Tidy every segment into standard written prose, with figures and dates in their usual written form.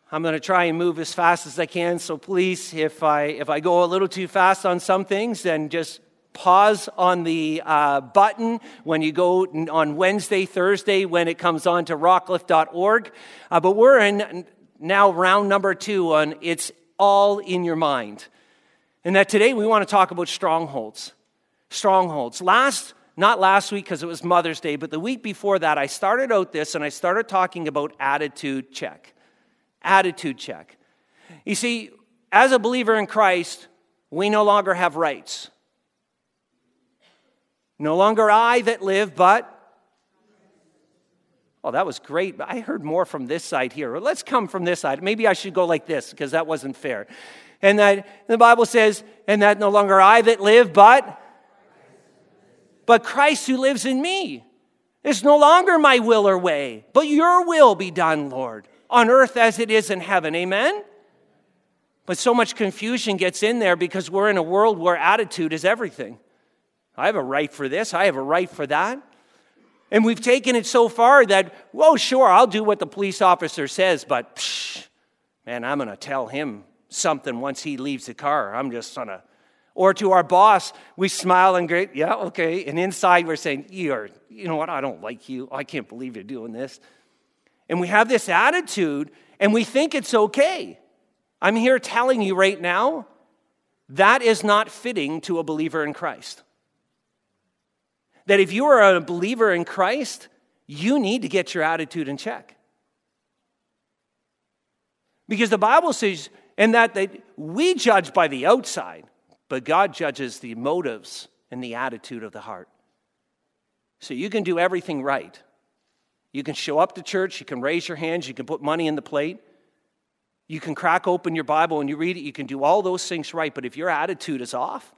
I'm going to try and move as fast as I can, so please, if I go a little too fast on some things, then just pause on the button when you go on Wednesday, Thursday, when it comes on to rockcliffe.org. But we're in now round number 2 on It's All in Your Mind. And that today we want to talk about strongholds. Strongholds. Not last week because it was Mother's Day, but the week before that, I started out this and I started talking about attitude check. Attitude check. You see, as a believer in Christ, we no longer have rights. No longer I that live, but... Oh, that was great. I heard more from this side here. Let's come from this side. Maybe I should go like this because that wasn't fair. And that the Bible says, and that no longer I that live, but Christ who lives in me. It's no longer my will or way, but your will be done, Lord, on earth as it is in heaven. Amen? But so much confusion gets in there because we're in a world where attitude is everything. I have a right for this. I have a right for that. And we've taken it so far that, well, sure, I'll do what the police officer says, but, man, I'm going to tell him something once he leaves the car. I'm just going to... Or to our boss, we smile and go, yeah, okay. And inside we're saying, you know what, I don't like you. I can't believe you're doing this. And we have this attitude, and we think it's okay. I'm here telling you right now, that is not fitting to a believer in Christ. That if you are a believer in Christ, you need to get your attitude in check. Because the Bible says, and that we judge by the outside, but God judges the motives and the attitude of the heart. So you can do everything right. You can show up to church, you can raise your hands, you can put money in the plate, you can crack open your Bible and you read it, you can do all those things right, but if your attitude is off,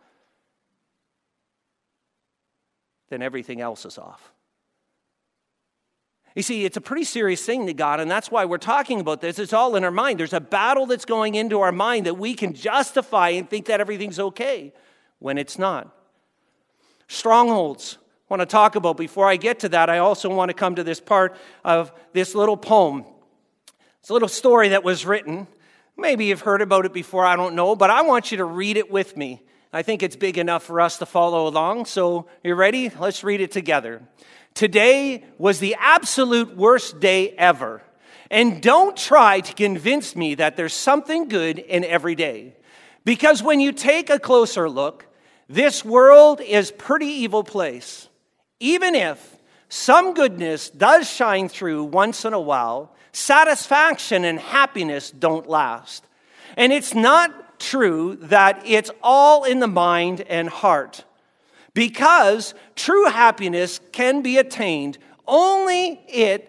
then everything else is off. You see, it's a pretty serious thing to God, and that's why we're talking about this. It's all in our mind. There's a battle that's going into our mind that we can justify and think that everything's okay when it's not. Strongholds. I want to talk about. Before I get to that, I also want to come to this part of this little poem. It's a little story that was written. Maybe you've heard about it before, I don't know, but I want you to read it with me. I think it's big enough for us to follow along. So, you ready? Let's read it together. Today was the absolute worst day ever. And don't try to convince me that there's something good in every day. Because when you take a closer look, this world is a pretty evil place. Even if some goodness does shine through once in a while, satisfaction and happiness don't last. And it's not true that it's all in the mind and heart. Because true happiness can be attained only if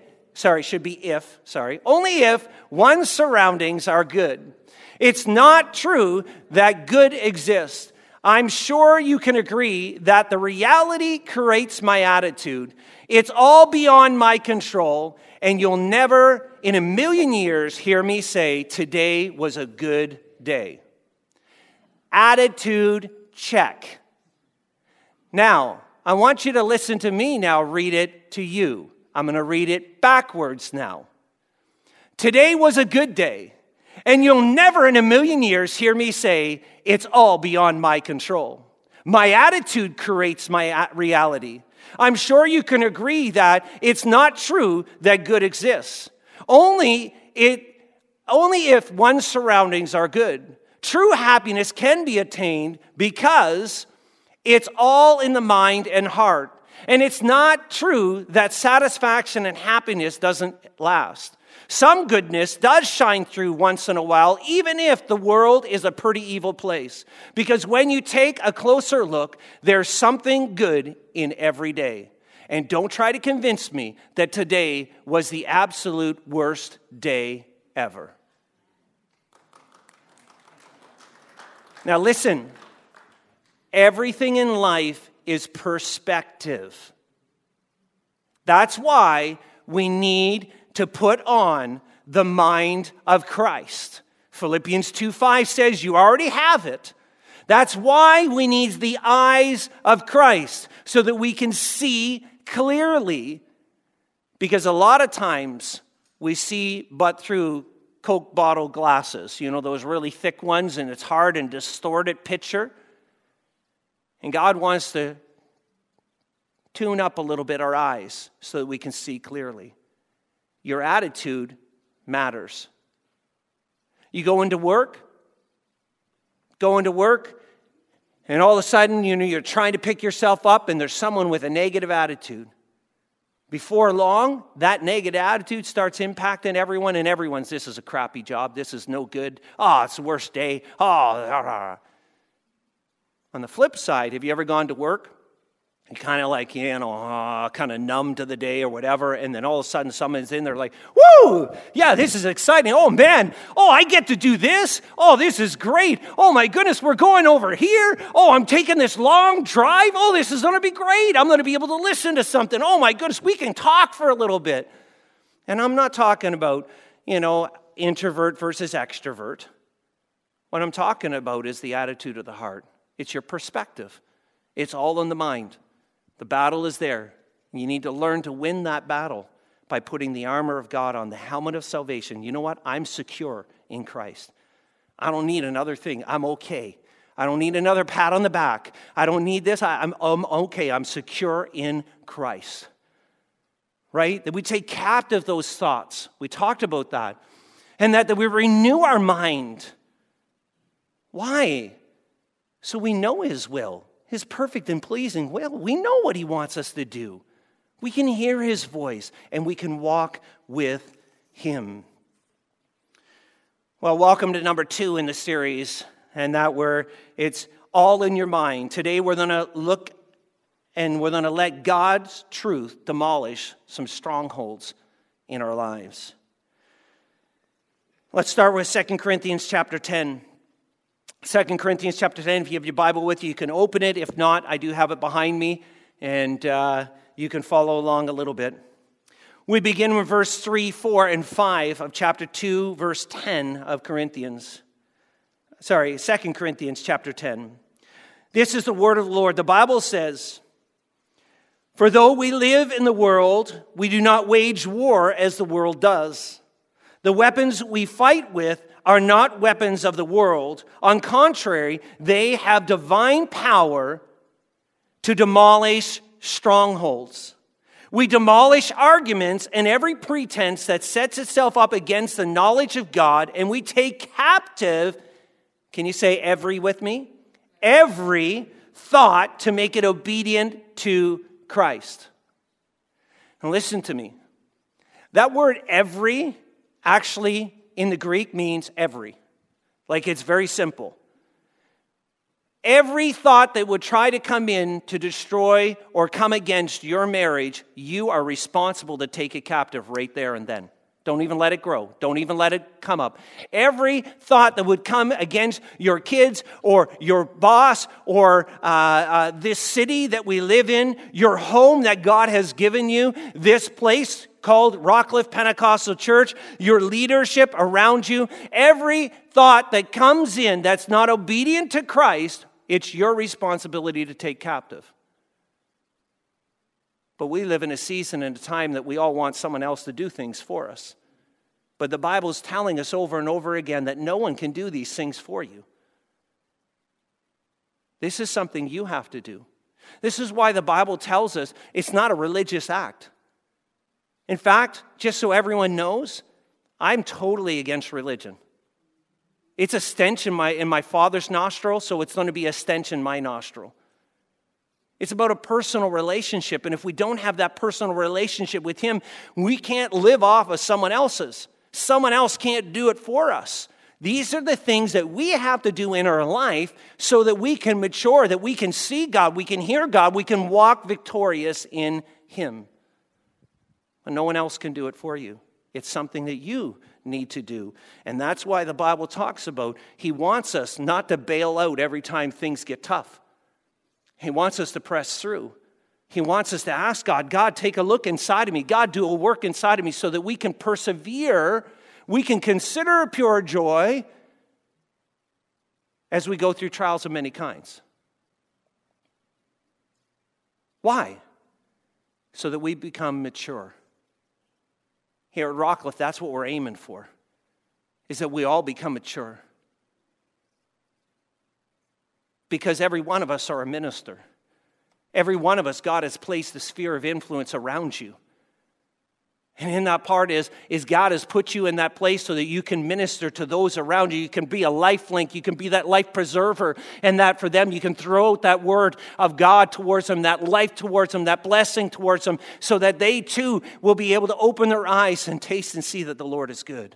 one's surroundings are good. It's not true that good exists. I'm sure you can agree that the reality creates my attitude. It's all beyond my control, and you'll never in a million years hear me say, today was a good day. Attitude check. Now, I want you to listen to me now read it to you. I'm going to read it backwards now. Today was a good day, and you'll never in a million years hear me say, it's all beyond my control. My attitude creates my reality. I'm sure you can agree that it's not true that good exists. Only if one's surroundings are good. True happiness can be attained because it's all in the mind and heart. And it's not true that satisfaction and happiness doesn't last. Some goodness does shine through once in a while, even if the world is a pretty evil place. Because when you take a closer look, there's something good in every day. And don't try to convince me that today was the absolute worst day ever. Now listen. Everything in life is perspective. That's why we need to put on the mind of Christ. Philippians 2:5 says you already have it. That's why we need the eyes of Christ so that we can see clearly. Because a lot of times we see but through Coke bottle glasses, those really thick ones, and it's hard and distorted picture. And God wants to tune up a little bit our eyes so that we can see clearly. Your attitude matters. You go into work, and all of a sudden, you're trying to pick yourself up, and there's someone with a negative attitude. Before long, that negative attitude starts impacting everyone, and everyone's, this is a crappy job, this is no good, it's the worst day, On the flip side, have you ever gone to work? And kind of like, kind of numb to the day or whatever, and then all of a sudden someone's in there like, woo, yeah, this is exciting. Oh, man, I get to do this. Oh, this is great. Oh, my goodness, we're going over here. Oh, I'm taking this long drive. Oh, this is going to be great. I'm going to be able to listen to something. Oh, my goodness, we can talk for a little bit. And I'm not talking about, introvert versus extrovert. What I'm talking about is the attitude of the heart. It's your perspective. It's all in the mind. The battle is there. You need to learn to win that battle by putting the armor of God on, the helmet of salvation. You know what? I'm secure in Christ. I don't need another thing. I'm okay. I don't need another pat on the back. I don't need this. I'm okay. I'm secure in Christ. Right? That we take captive those thoughts. We talked about that. And that we renew our mind. Why? So we know His will. His perfect and pleasing will. We know what He wants us to do. We can hear His voice, and we can walk with Him. Well, welcome to number 2 in the series, and it's all in your mind. Today we're going to look, and we're going to let God's truth demolish some strongholds in our lives. Let's start with 2 Corinthians chapter 10. 2 Corinthians chapter 10, if you have your Bible with you, you can open it. If not, I do have it behind me, and you can follow along a little bit. We begin with verse 3, 4, and 5 of chapter 2, verse 10 of Corinthians. 2 Corinthians chapter 10. This is the word of the Lord. The Bible says, "For though we live in the world, we do not wage war as the world does. The weapons we fight with are not weapons of the world. On the contrary, they have divine power to demolish strongholds. We demolish arguments and every pretense that sets itself up against the knowledge of God, and we take captive," can you say every with me? "Every thought to make it obedient to Christ." Now listen to me. That word every actually in the Greek means every. Like, it's very simple. Every thought that would try to come in to destroy or come against your marriage, you are responsible to take it captive right there and then. Don't even let it grow. Don't even let it come up. Every thought that would come against your kids or your boss or this city that we live in, your home that God has given you, this place called Rockcliffe Pentecostal Church, your leadership around you, every thought that comes in that's not obedient to Christ, it's your responsibility to take captive. But we live in a season and a time that we all want someone else to do things for us. But the Bible's telling us over and over again that no one can do these things for you. This is something you have to do. This is why the Bible tells us it's not a religious act. In fact, just so everyone knows, I'm totally against religion. It's a stench in my Father's nostril, so it's going to be a stench in my nostril. It's about a personal relationship, and if we don't have that personal relationship with Him, we can't live off of someone else's. Someone else can't do it for us. These are the things that we have to do in our life so that we can mature, that we can see God, we can hear God, we can walk victorious in Him. But no one else can do it for you. It's something that you need to do. And that's why the Bible talks about He wants us not to bail out every time things get tough. He wants us to press through. He wants us to ask God, God, take a look inside of me. God, do a work inside of me so that we can persevere. We can consider pure joy as we go through trials of many kinds. Why? So that we become mature. Here at Rockcliffe, that's what we're aiming for. is that we all become mature. Because every one of us are a minister. Every one of us, God has placed a sphere of influence around you. And in that part is God has put you in that place so that you can minister to those around you. You can be a life link. You can be that life preserver. And that for them, you can throw out that word of God towards them, that life towards them, that blessing towards them, so that they too will be able to open their eyes and taste and see that the Lord is good.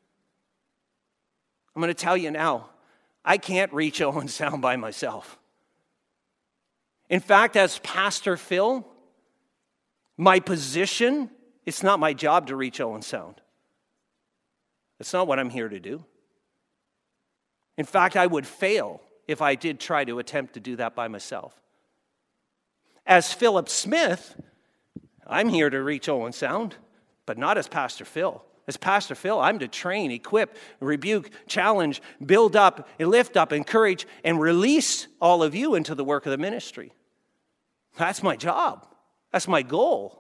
I'm going to tell you now, I can't reach Owen Sound by myself. In fact, as Pastor Phil, my position, it's not my job to reach Owen Sound. That's not what I'm here to do. In fact, I would fail if I did try to attempt to do that by myself. As Philip Smith, I'm here to reach Owen Sound, but not as Pastor Phil. As Pastor Phil, I'm to train, equip, rebuke, challenge, build up, lift up, encourage, and release all of you into the work of the ministry. That's my job. That's my goal.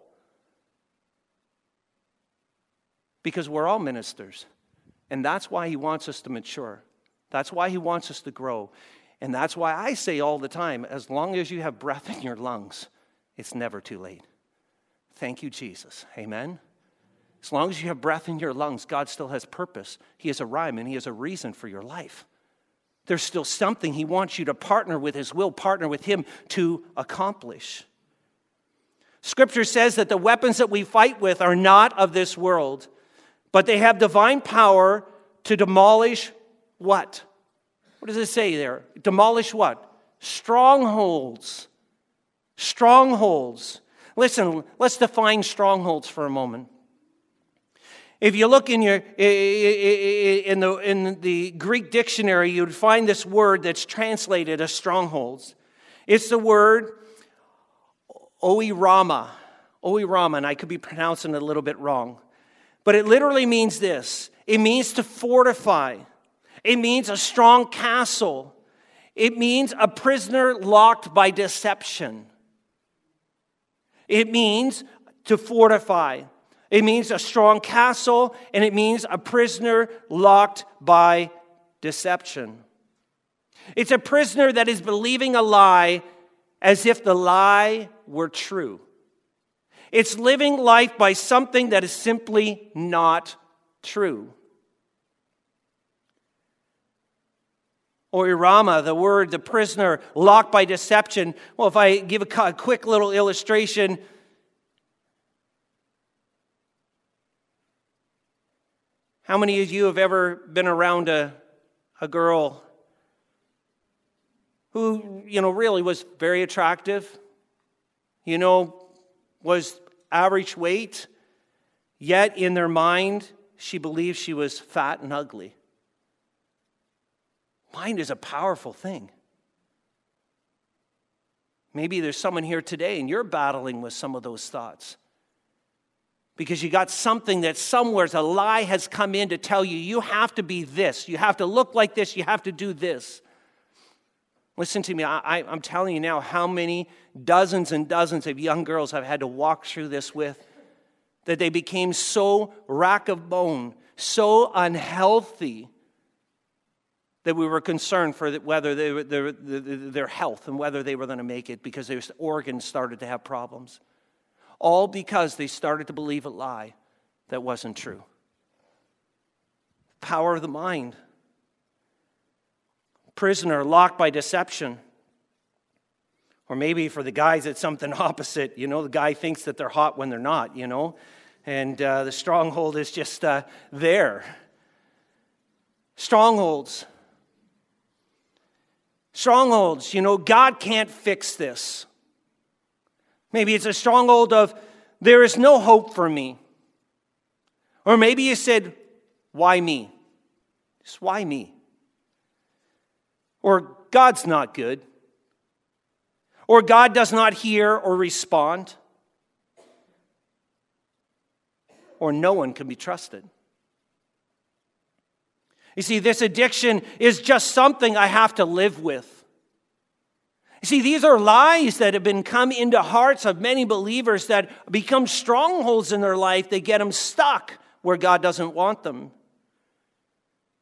Because we're all ministers. And that's why he wants us to mature. That's why he wants us to grow. And that's why I say all the time, as long as you have breath in your lungs, it's never too late. Thank you, Jesus. Amen. As long as you have breath in your lungs, God still has purpose. He has a rhyme and he has a reason for your life. There's still something he wants you to partner with his will, partner with him to accomplish. Scripture says that the weapons that we fight with are not of this world, but they have divine power to demolish what? What does it say there? Demolish what? Strongholds. Strongholds. Listen, let's define strongholds for a moment. If you look in the Greek dictionary, you would find this word that's translated as strongholds. It's the word oirama. Oirama, and I could be pronouncing it a little bit wrong. But it literally means this. It means to fortify. It means a strong castle. It means a prisoner locked by deception. It means to fortify. It means a strong castle, and it means a prisoner locked by deception. It's a prisoner that is believing a lie as if the lie were true. It's living life by something that is simply not true. Oirama, the word, the prisoner locked by deception. Well, if I give a quick little illustration, how many of you have ever been around a girl who, really was very attractive, was average weight, yet in their mind, she believed she was fat and ugly? Mind is a powerful thing. Maybe there's someone here today and you're battling with some of those thoughts. Because you got something that somewhere, a lie has come in to tell you, you have to be this, you have to look like this, you have to do this. Listen to me, I'm telling you now how many dozens and dozens of young girls I've had to walk through this with, that they became so rack of bone, so unhealthy, that we were concerned for whether their health and whether they were going to make it because their organs started to have problems. All because they started to believe a lie that wasn't true. Power of the mind. Prisoner locked by deception. Or maybe for the guys, it's something opposite. The guy thinks that they're hot when they're not, And the stronghold is just there. Strongholds. Strongholds, God can't fix this. Maybe it's a stronghold of, there is no hope for me. Or maybe you said, why me? Just why me? Or God's not good. Or God does not hear or respond. Or no one can be trusted. You see, this addiction is just something I have to live with. You see, these are lies that have been come into hearts of many believers that become strongholds in their life. They get them stuck where God doesn't want them.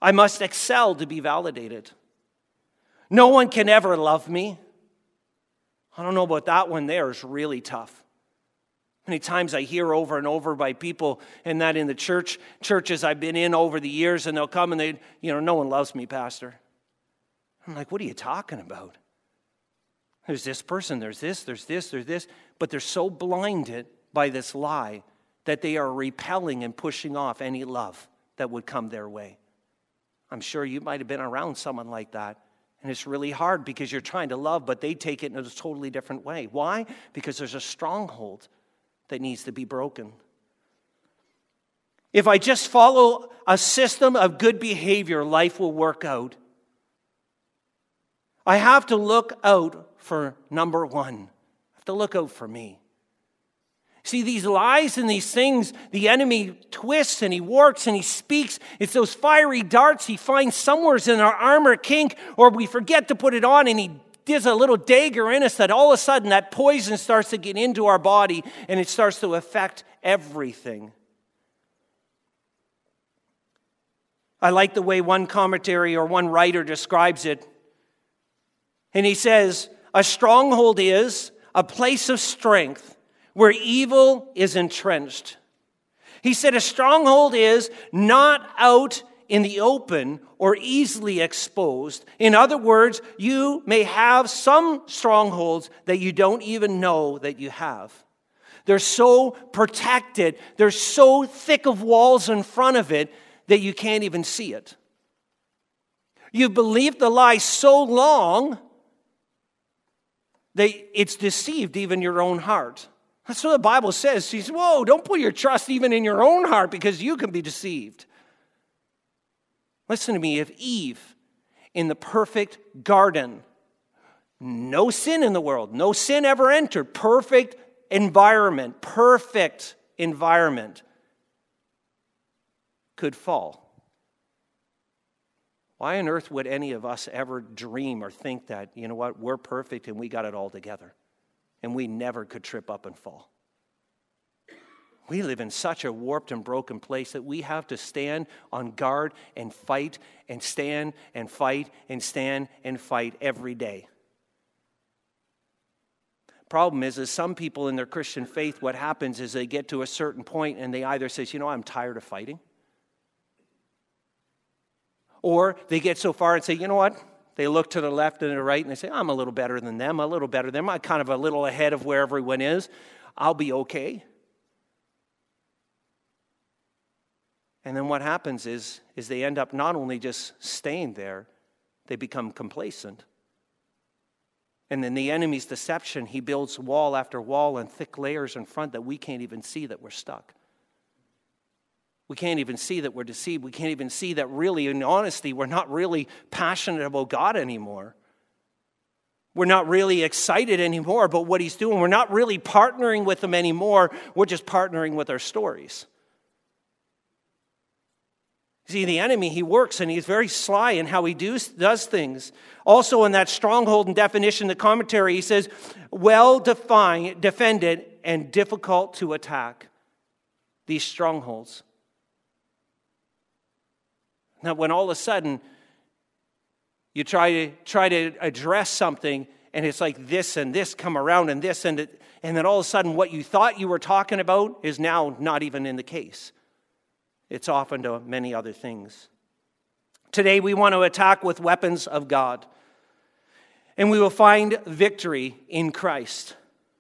I must excel to be validated. No one can ever love me. I don't know about that one there. It's really tough. Many times I hear over and over by people, and that in the churches I've been in over the years, and they'll come and no one loves me, Pastor. I'm like, what are you talking about? There's this person, there's this, but they're so blinded by this lie that they are repelling and pushing off any love that would come their way. I'm sure you might have been around someone like that. And it's really hard because you're trying to love, but they take it in a totally different way. Why? Because there's a stronghold that needs to be broken. If I just follow a system of good behavior, life will work out. I have to look out for number one. I have to look out for me. See, these lies and these things, the enemy twists and he warps and he speaks. It's those fiery darts he finds somewhere in our armor kink, or we forget to put it on and he does a little dagger in us that all of a sudden that poison starts to get into our body and it starts to affect everything. I like the way one commentary or one writer describes it. And he says, a stronghold is a place of strength where evil is entrenched. He said a stronghold is not out in the open or easily exposed. In other words, you may have some strongholds that you don't even know that you have. They're so protected, they're so thick of walls in front of it that you can't even see it. You've believed the lie so long that it's deceived even your own heart. That's what the Bible says. She says, whoa, don't put your trust even in your own heart because you can be deceived. Listen to me. If Eve, in the perfect garden, no sin in the world, no sin ever entered, perfect environment, could fall. Why on earth would any of us ever dream or think that, you know what, we're perfect and we got it all together? And we never could trip up and fall. We live in such a warped and broken place that we have to stand on guard and fight and stand and fight and stand and fight every day. Problem is some people in their Christian faith, what happens is they get to a certain point and they either say, I'm tired of fighting. Or they get so far and say, you know what? They look to the left and the right and they say, I'm a little better than them, I'm kind of a little ahead of where everyone is. I'll be okay. And then what happens is they end up not only just staying there, they become complacent. And then the enemy's deception, he builds wall after wall and thick layers in front that we can't even see that we're stuck. We can't even see that we're deceived. We can't even see that really, in honesty, we're not really passionate about God anymore. We're not really excited anymore about what he's doing. We're not really partnering with him anymore. We're just partnering with our stories. See, the enemy, he works and he's very sly in how he does things. Also in that stronghold and definition, the commentary, he says, well-defined, defended, and difficult to attack. These strongholds. Now, when all of a sudden you try to address something, and it's like this and this come around and this, and then all of a sudden what you thought you were talking about is now not even in the case. It's off into many other things. Today we want to attack with weapons of God, and we will find victory in Christ.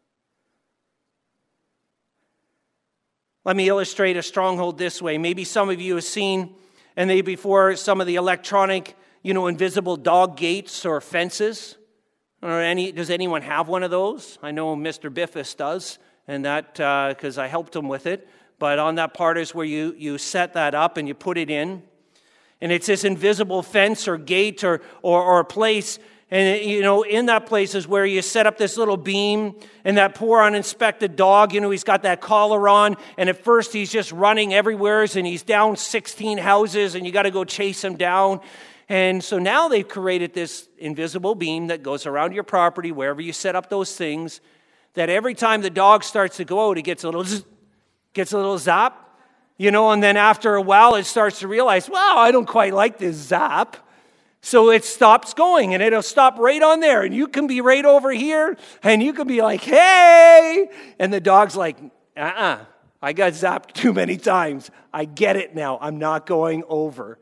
Let me illustrate a stronghold this way. Maybe some of you have seen, and they before, some of the electronic, invisible dog gates or fences. Does anyone have one of those? I know Mr. Biffus does, and that because I helped him with it. But on that part is where you set that up and you put it in. And it's this invisible fence or gate or place. And, in that place is where you set up this little beam, and that poor uninspected dog, he's got that collar on, and at first he's just running everywhere, and he's down 16 houses, and you got to go chase him down. And so now they've created this invisible beam that goes around your property, wherever you set up those things, that every time the dog starts to go out, it gets a little zap, And then after a while, it starts to realize, wow, I don't quite like this zap. So it stops going, and it'll stop right on there. And you can be right over here, and you can be like, hey. And the dog's like, I got zapped too many times. I get it now. I'm not going over.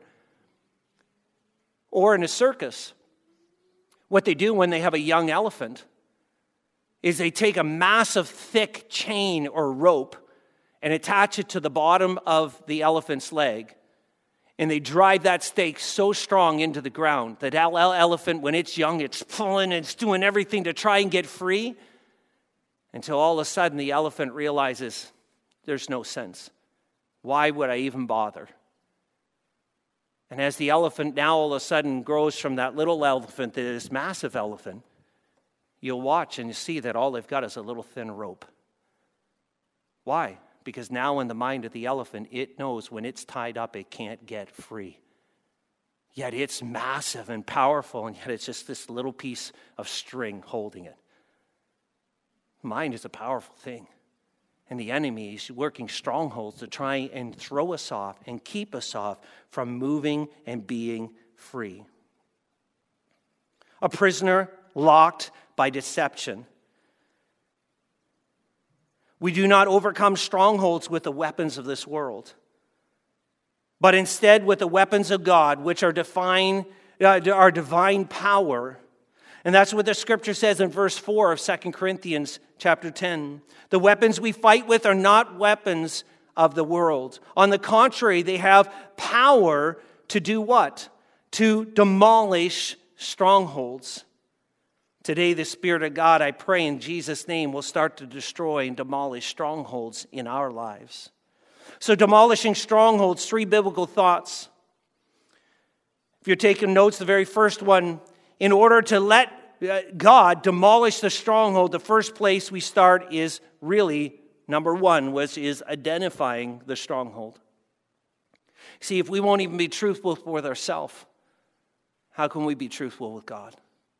Or in a circus, what they do when they have a young elephant is they take a massive thick chain or rope and attach it to the bottom of the elephant's leg. And they drive that stake so strong into the ground that elephant, when it's young, it's pulling and it's doing everything to try and get free until all of a sudden the elephant realizes there's no sense. Why would I even bother? And as the elephant now all of a sudden grows from that little elephant to this massive elephant, you'll watch and you see that all they've got is a little thin rope. Why? Because now in the mind of the elephant, it knows when it's tied up, it can't get free. Yet it's massive and powerful, and yet it's just this little piece of string holding it. Mind is a powerful thing. And the enemy is working strongholds to try and throw us off and keep us off from moving and being free. A prisoner locked by deception. We do not overcome strongholds with the weapons of this world, but instead with the weapons of God, which are divine power. And that's what the scripture says in verse 4 of 2 Corinthians chapter 10. The weapons we fight with are not weapons of the world. On the contrary, they have power to do what? To demolish strongholds. Today, the Spirit of God, I pray in Jesus' name, will start to destroy and demolish strongholds in our lives. So demolishing strongholds, 3 biblical thoughts. If you're taking notes, the very first one, in order to let God demolish the stronghold, the first place we start is really, number one, is identifying the stronghold. See, if we won't even be truthful with ourselves, how can we be truthful with God?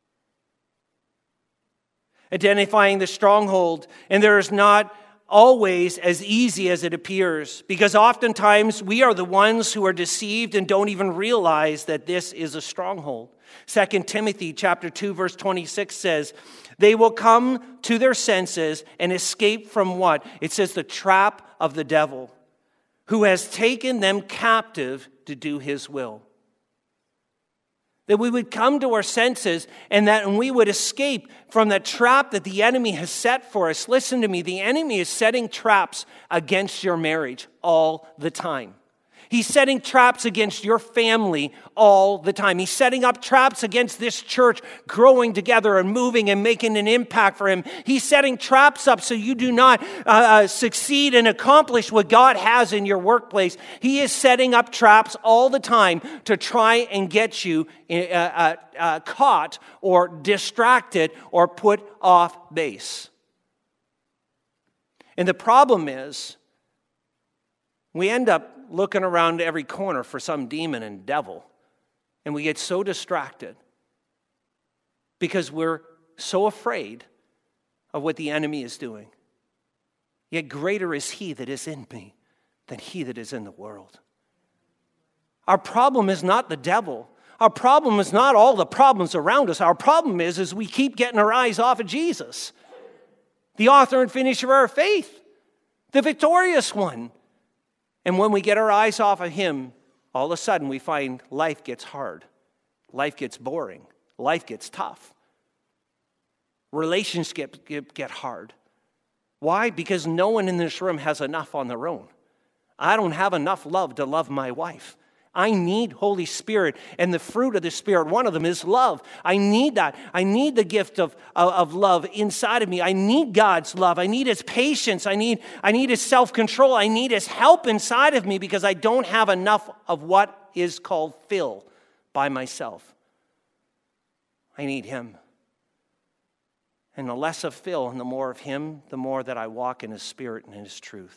Identifying the stronghold, and there is not always as easy as it appears, because oftentimes we are the ones who are deceived and don't even realize that this is a stronghold. 2 Timothy chapter 2 verse 26 says, they will come to their senses and escape from what? It says the trap of the devil, who has taken them captive to do his will. That we would come to our senses and that we would escape from the trap that the enemy has set for us. Listen to me, the enemy is setting traps against your marriage all the time. He's setting traps against your family all the time. He's setting up traps against this church growing together and moving and making an impact for him. He's setting traps up so you do not succeed and accomplish what God has in your workplace. He is setting up traps all the time to try and get you caught or distracted or put off base. And the problem is, we end up looking around every corner for some demon and devil, and we get so distracted because we're so afraid of what the enemy is doing. Yet greater is he that is in me than he that is in the world. Our problem is not the devil. Our problem is not all the problems around us. Our problem is we keep getting our eyes off of Jesus, the author and finisher of our faith, the victorious one. And when we get our eyes off of him, all of a sudden we find life gets hard. Life gets boring. Life gets tough. Relationships get hard. Why? Because no one in this room has enough on their own. I don't have enough love to love my wife. I need Holy Spirit, and the fruit of the Spirit, one of them is love. I need that. I need the gift of love inside of me. I need God's love. I need his patience. I need his self-control. I need his help inside of me because I don't have enough of what is called fill by myself. I need him. And the less of Phil and the more of him, the more that I walk in his Spirit and in his truth.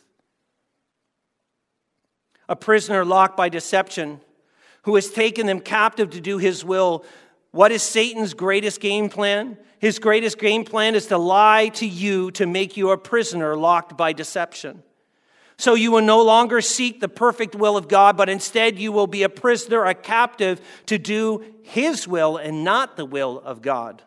A prisoner locked by deception, who has taken them captive to do his will. What is Satan's greatest game plan? His greatest game plan is to lie to you, to make you a prisoner locked by deception. So you will no longer seek the perfect will of God, but instead you will be a prisoner, a captive to do his will and not the will of God.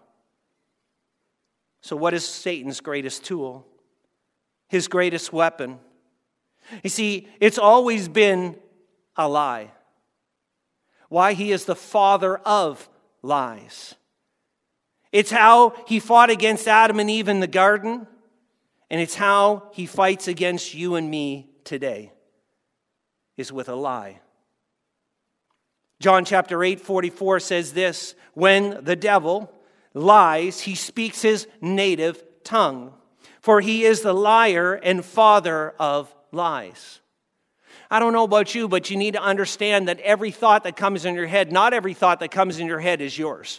So what is Satan's greatest tool? His greatest weapon? You see, it's always been a lie. Why? He is the father of lies. It's how he fought against Adam and Eve in the garden, and it's how he fights against you and me today, is with a lie. John chapter 8:44 says this, when the devil lies, he speaks his native tongue, for he is the liar and father of lies. I don't know about you, but you need to understand that every thought that comes in your head, not every thought that comes in your head is yours.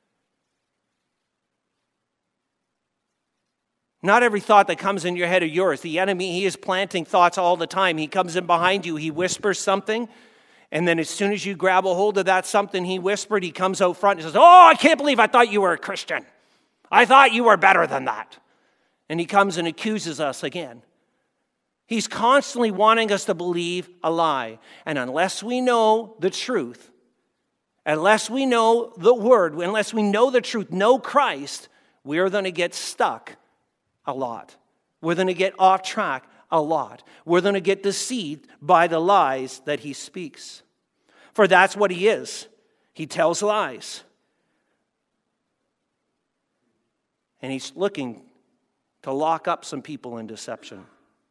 Not every thought that comes in your head are yours. The enemy, he is planting thoughts all the time. He comes in behind you, he whispers something, and then as soon as you grab a hold of that something he whispered, he comes out front and says, oh, I can't believe I thought you were a Christian. I thought you were better than that. And he comes and accuses us again. He's constantly wanting us to believe a lie. And unless we know the truth, unless we know the word, unless we know the truth, know Christ, we're going to get stuck a lot. We're going to get off track a lot. We're going to get deceived by the lies that he speaks. For that's what he is. He tells lies. And he's looking to lock up some people in deception.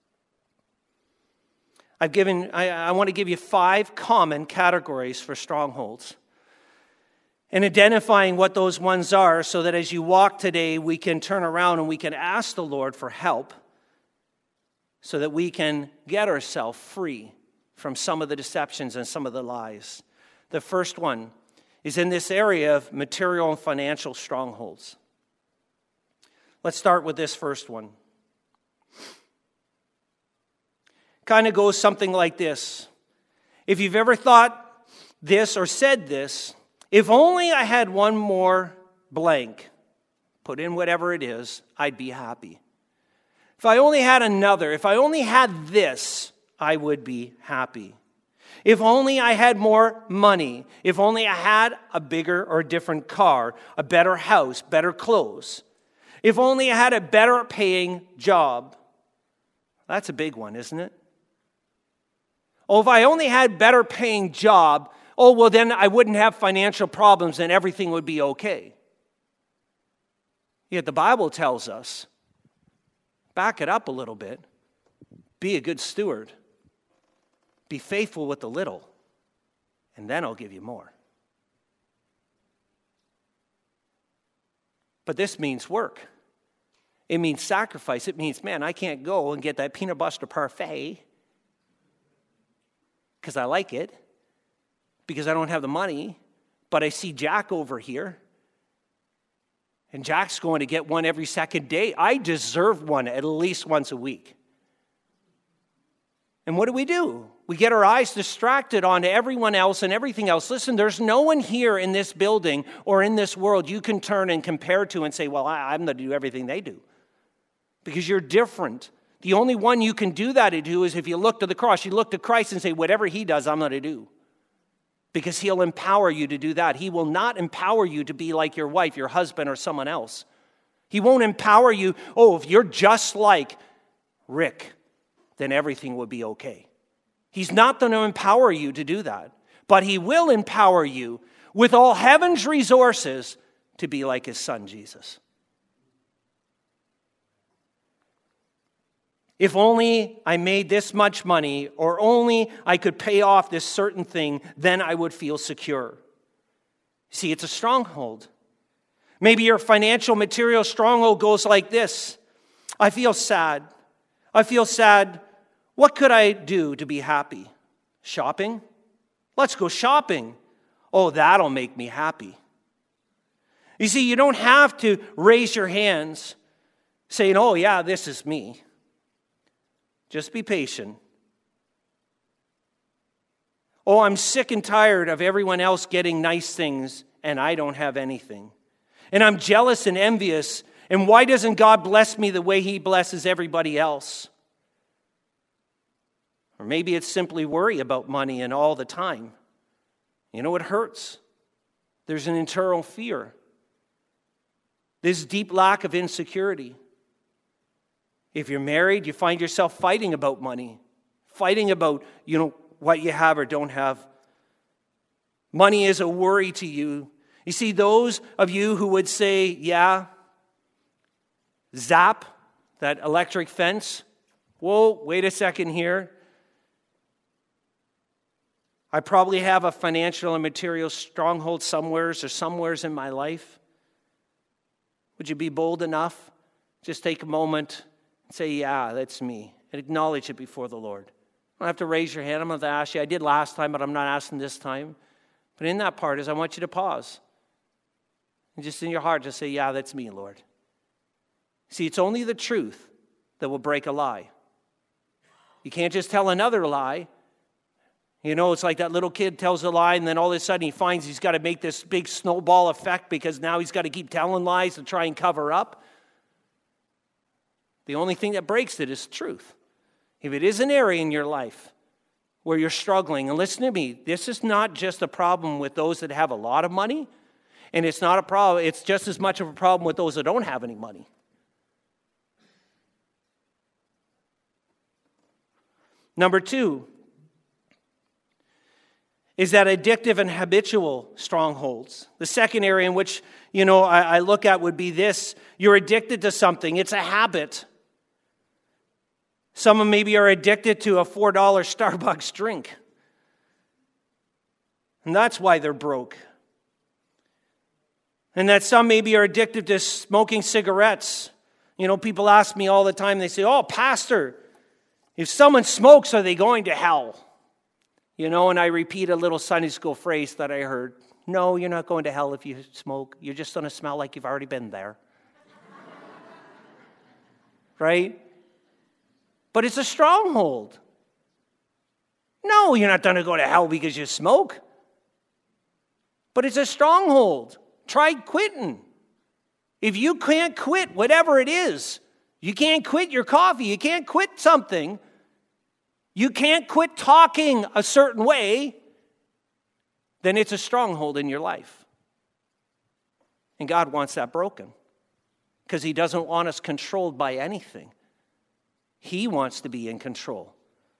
I want to give you 5 common categories for strongholds. And identifying what those ones are so that as you walk today, we can turn around and we can ask the Lord for help so that we can get ourselves free from some of the deceptions and some of the lies. The first one is in this area of material and financial strongholds. Let's start with this first one. Kind of goes something like this. If you've ever thought this or said this, if only I had one more blank, put in whatever it is, I'd be happy. If I only had another, if I only had this, I would be happy. If only I had more money, if only I had a bigger or different car, a better house, better clothes. If only I had a better paying job. That's a big one, isn't it? Oh, if I only had better paying job, oh, well, then I wouldn't have financial problems and everything would be okay. Yet the Bible tells us, back it up a little bit, be a good steward, be faithful with the little, and then I'll give you more. But this means work. It means sacrifice. It means, man, I can't go and get that peanut butter parfait because I like it, because I don't have the money, but I see Jack over here, and Jack's going to get one every second day. I deserve one at least once a week. And what do? We get our eyes distracted onto everyone else and everything else. Listen, there's no one here in this building or in this world you can turn and compare to and say, well, I'm going to do everything they do. Because you're different. The only one you can do that to is if you look to the cross. You look to Christ and say, whatever he does, I'm going to do. Because he'll empower you to do that. He will not empower you to be like your wife, your husband, or someone else. He won't empower you, if you're just like Rick, then everything will be okay. He's not going to empower you to do that. But he will empower you with all heaven's resources to be like his son, Jesus. If only I made this much money, or only I could pay off this certain thing, then I would feel secure. See, it's a stronghold. Maybe your financial material stronghold goes like this. I feel sad. What could I do to be happy? Shopping? Let's go shopping. Oh, that'll make me happy. You see, you don't have to raise your hands saying, oh yeah, this is me. Just be patient. Oh, I'm sick and tired of everyone else getting nice things and I don't have anything. And I'm jealous and envious. And why doesn't God bless me the way he blesses everybody else? Or maybe it's simply worry about money and all the time. You know, it hurts. There's an internal fear. This deep lack of insecurity. If you're married, you find yourself fighting about money, fighting about, what you have or don't have. Money is a worry to you. You see, those of you who would say, yeah, zap, that electric fence. Whoa, wait a second here. I probably have a financial and material stronghold somewheres in my life. Would you be bold enough? Just take a moment and say, yeah, that's me. And acknowledge it before the Lord. You don't have to raise your hand. I'm going to ask you. I did last time, but I'm not asking this time. But in that part I want you to pause. And just in your heart, just say, yeah, that's me, Lord. See, it's only the truth that will break a lie. You can't just tell another lie. It's like that little kid tells a lie, and then all of a sudden he finds he's got to make this big snowball effect because now he's got to keep telling lies to try and cover up. The only thing that breaks it is truth. If it is an area in your life where you're struggling, and listen to me, this is not just a problem with those that have a lot of money, and it's not a problem, it's just as much of a problem with those that don't have any money. Number 2 is that addictive and habitual strongholds. The second area in which, I look at would be this. You're addicted to something. It's a habit. Some maybe are addicted to a $4 Starbucks drink. And that's why they're broke. And that some maybe are addicted to smoking cigarettes. People ask me all the time, they say, oh, Pastor, if someone smokes, are they going to hell? And I repeat a little Sunday school phrase that I heard. No, you're not going to hell if you smoke. You're just going to smell like you've already been there. Right? But it's a stronghold. No, you're not going to go to hell because you smoke. But it's a stronghold. Try quitting. If you can't quit whatever it is, you can't quit your coffee, you can't quit something, you can't quit talking a certain way, then it's a stronghold in your life. And God wants that broken because He doesn't want us controlled by anything. He wants to be in control.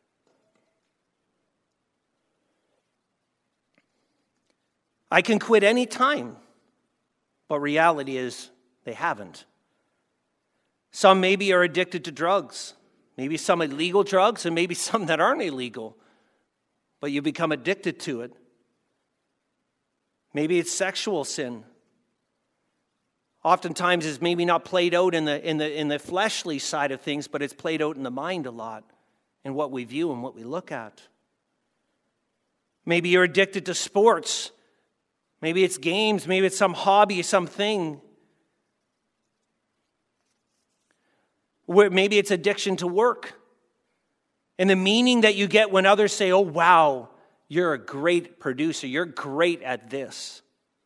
I can quit any time, but reality is they haven't. Some maybe are addicted to drugs. Maybe some illegal drugs and maybe some that aren't illegal. But you become addicted to it. Maybe it's sexual sin. Oftentimes it's maybe not played out in the fleshly side of things, but it's played out in the mind a lot, in what we view and what we look at. Maybe you're addicted to sports. Maybe it's games. Maybe it's some hobby, something. Maybe it's addiction to work. And the meaning that you get when others say, oh, wow, you're a great producer. You're great at this.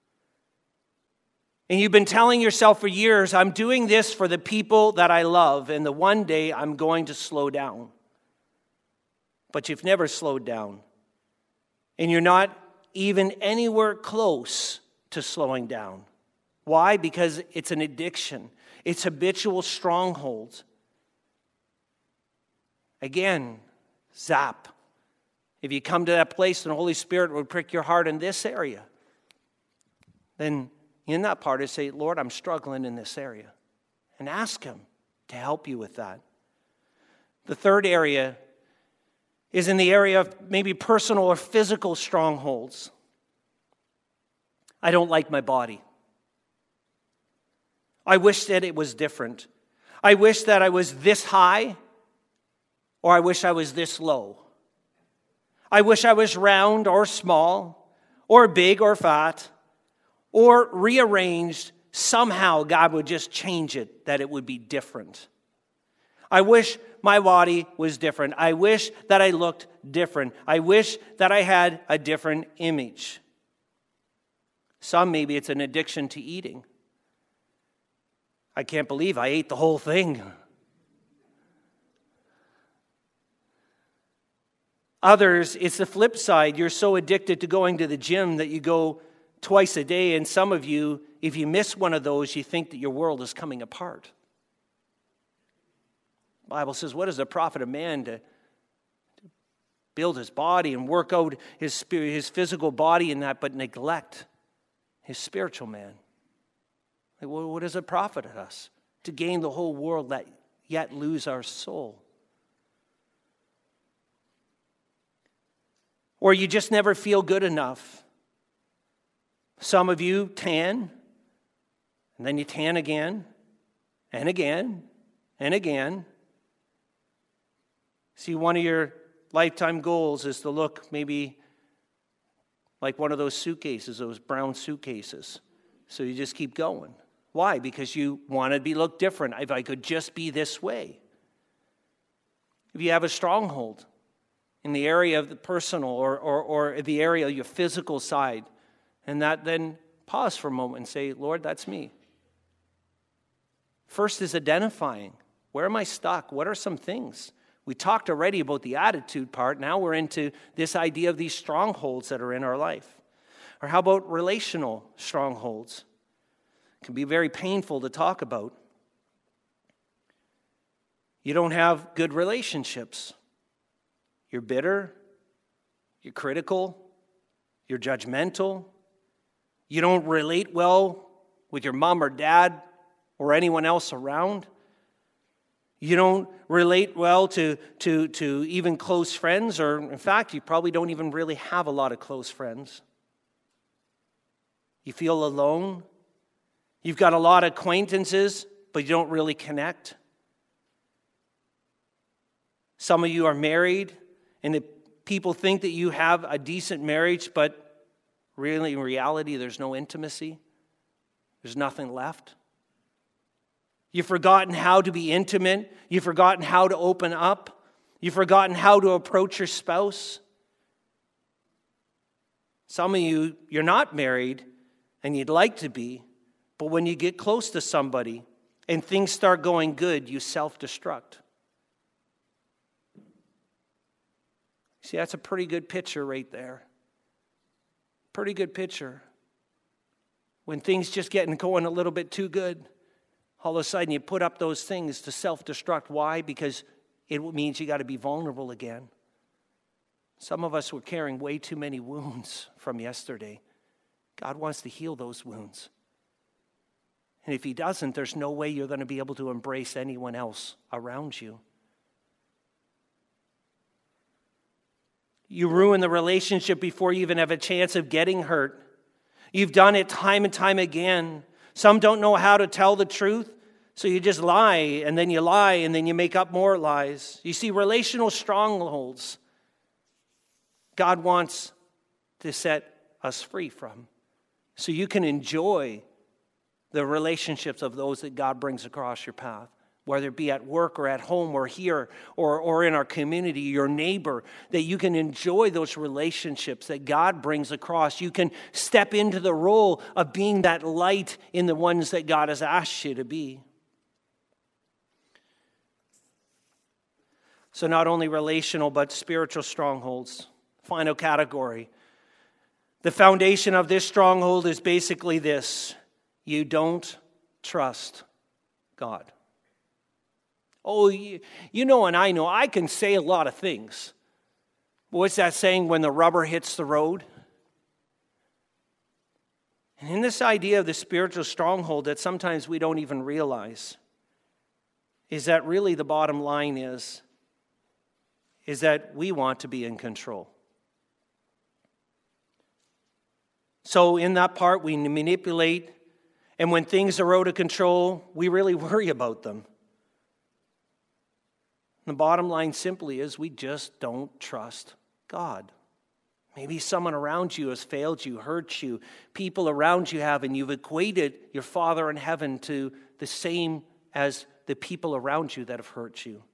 And you've been telling yourself for years, I'm doing this for the people that I love, and the one day I'm going to slow down. But you've never slowed down. And you're not even anywhere close to slowing down. Why? Because it's an addiction. It's habitual strongholds. Again, zap. If you come to that place and the Holy Spirit would prick your heart in this area, then in that part is say, Lord, I'm struggling in this area. And ask Him to help you with that. The third area is in the area of maybe personal or physical strongholds. I don't like my body. I wish that it was different. I wish that I was this high, or I wish I was this low. I wish I was round or small, or big or fat, or rearranged. Somehow God would just change it, that it would be different. I wish my body was different. I wish that I looked different. I wish that I had a different image. Some, maybe it's an addiction to eating. I can't believe I ate the whole thing. Others, it's the flip side. You're so addicted to going to the gym that you go twice a day, and some of you, if you miss one of those, you think that your world is coming apart. The Bible says, what is the profit of man to build his body and work out his physical body in that, but neglect his spiritual man? Like, what does it profit us to gain the whole world yet lose our soul? Or you just never feel good enough. Some of you tan, and then you tan again, and again, and again. See, one of your lifetime goals is to look maybe like one of those suitcases, those brown suitcases. So you just keep going. Why? Because you want to look different. If I could just be this way. If you have a stronghold in the area of the personal or the area of your physical side, and that then pause for a moment and say, Lord, that's me. First is identifying. Where am I stuck? What are some things? We talked already about the attitude part. Now we're into this idea of these strongholds that are in our life. Or how about relational strongholds? It can be very painful to talk about. You don't have good relationships. You're bitter, you're critical, you're judgmental, you don't relate well with your mom or dad or anyone else around. You don't relate well to even close friends, or in fact, you probably don't even really have a lot of close friends. You feel alone. You've got a lot of acquaintances, but you don't really connect. Some of you are married, and people think that you have a decent marriage, but really, in reality, there's no intimacy. There's nothing left. You've forgotten how to be intimate. You've forgotten how to open up. You've forgotten how to approach your spouse. Some of you, you're not married, and you'd like to be, but when you get close to somebody and things start going good, you self-destruct. See, that's a pretty good picture right there. Pretty good picture. When things just getting going a little bit too good, all of a sudden you put up those things to self-destruct. Why? Because it means you got to be vulnerable again. Some of us were carrying way too many wounds from yesterday. God wants to heal those wounds. And if he doesn't, there's no way you're going to be able to embrace anyone else around you. You ruin the relationship before you even have a chance of getting hurt. You've done it time and time again. Some don't know how to tell the truth, so you just lie, and then you make up more lies. You see, relational strongholds, God wants to set us free from, so you can enjoy the relationships of those that God brings across your path. Whether it be at work or at home or here or in our community, your neighbor, that you can enjoy those relationships that God brings across. You can step into the role of being that light in the ones that God has asked you to be. So not only relational, but spiritual strongholds. Final category. The foundation of this stronghold is basically this: you don't trust God. Oh, you know and I know, I can say a lot of things. What's that saying, when the rubber hits the road? And in this idea of the spiritual stronghold that sometimes we don't even realize, is that really the bottom line is that we want to be in control. So in that part, we manipulate, and when things are out of control, we really worry about them. The bottom line simply is we just don't trust God. Maybe someone around you has failed you, hurt you. People around you have, and you've equated your Father in heaven to the same as the people around you that have hurt you.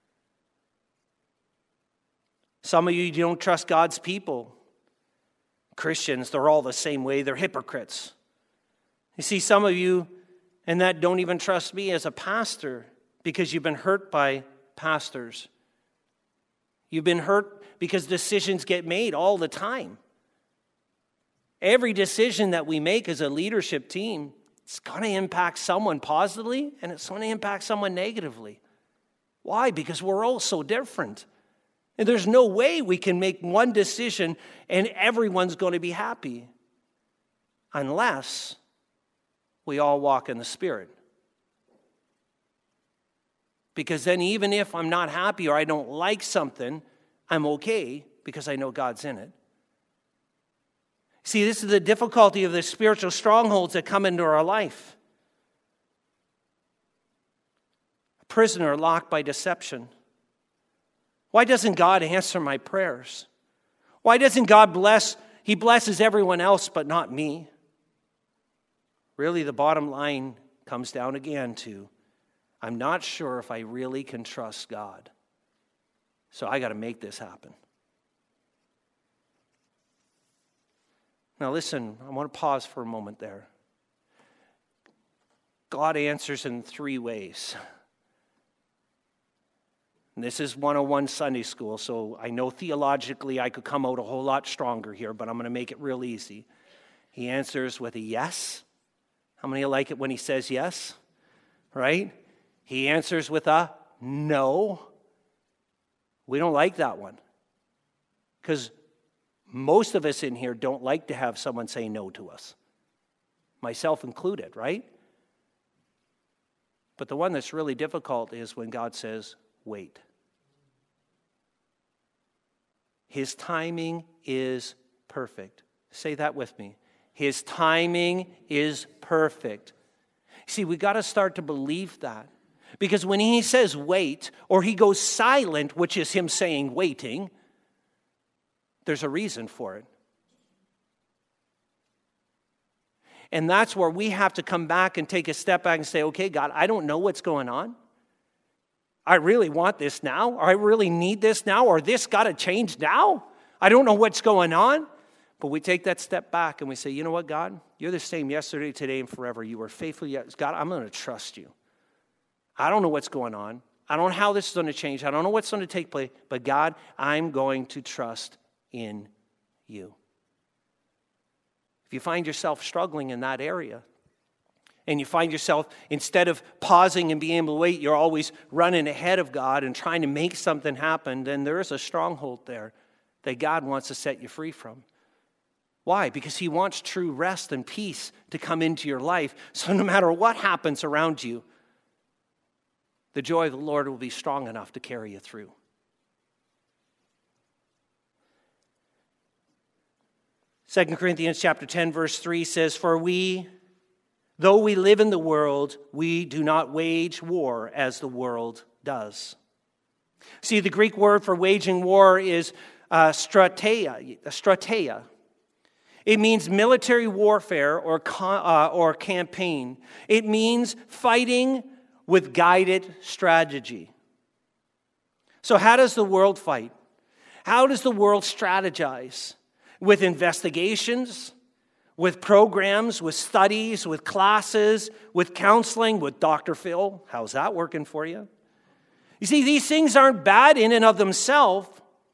Some of you don't trust God's people. Christians, they're all the same way. They're hypocrites. You see, some of you, and that don't even trust me as a pastor because you've been hurt by pastors. You've been hurt because decisions get made all the time. Every decision that we make as a leadership team, it's going to impact someone positively and it's going to impact someone negatively. Why? Because we're all so different. And there's no way we can make one decision and everyone's going to be happy unless we all walk in the Spirit. Because then even if I'm not happy or I don't like something, I'm okay because I know God's in it. See, this is the difficulty of the spiritual strongholds that come into our life. A prisoner locked by deception. Why doesn't God answer my prayers? Why doesn't God bless? He blesses everyone else but not me. Really, the bottom line comes down again to, I'm not sure if I really can trust God. So I got to make this happen. Now listen, I want to pause for a moment there. God answers in 3 ways. And this is 101 Sunday school, so I know theologically I could come out a whole lot stronger here, but I'm going to make it real easy. He answers with a yes. How many like it when he says yes? Right? He answers with a no. We don't like that one. Because most of us in here don't like to have someone say no to us. Myself included, right? But the one that's really difficult is when God says, wait. His timing is perfect. Say that with me. His timing is perfect. See, we got to start to believe that. Because when he says wait, or he goes silent, which is him saying waiting, there's a reason for it. And that's where we have to come back and take a step back and say, okay, God, I don't know what's going on. I really want this now, or I really need this now, or this got to change now. I don't know what's going on. But we take that step back and we say, you know what, God? You're the same yesterday, today, and forever. You were faithful. God, I'm going to trust you. I don't know what's going on. I don't know how this is going to change. I don't know what's going to take place. But God, I'm going to trust in you. If you find yourself struggling in that area, and you find yourself, instead of pausing and being able to wait, you're always running ahead of God and trying to make something happen, then there is a stronghold there that God wants to set you free from. Why? Because he wants true rest and peace to come into your life. So no matter what happens around you, the joy of the Lord will be strong enough to carry you through. 2 Corinthians chapter 10, verse 3 says, For we, though we live in the world, we do not wage war as the world does. See, the Greek word for waging war is strateia. It means military warfare or campaign. It means fighting with guided strategy. So how does the world fight? How does the world strategize? With investigations, with programs, with studies, with classes, with counseling, with Dr. Phil. How's that working for you? You see, these things aren't bad in and of themselves,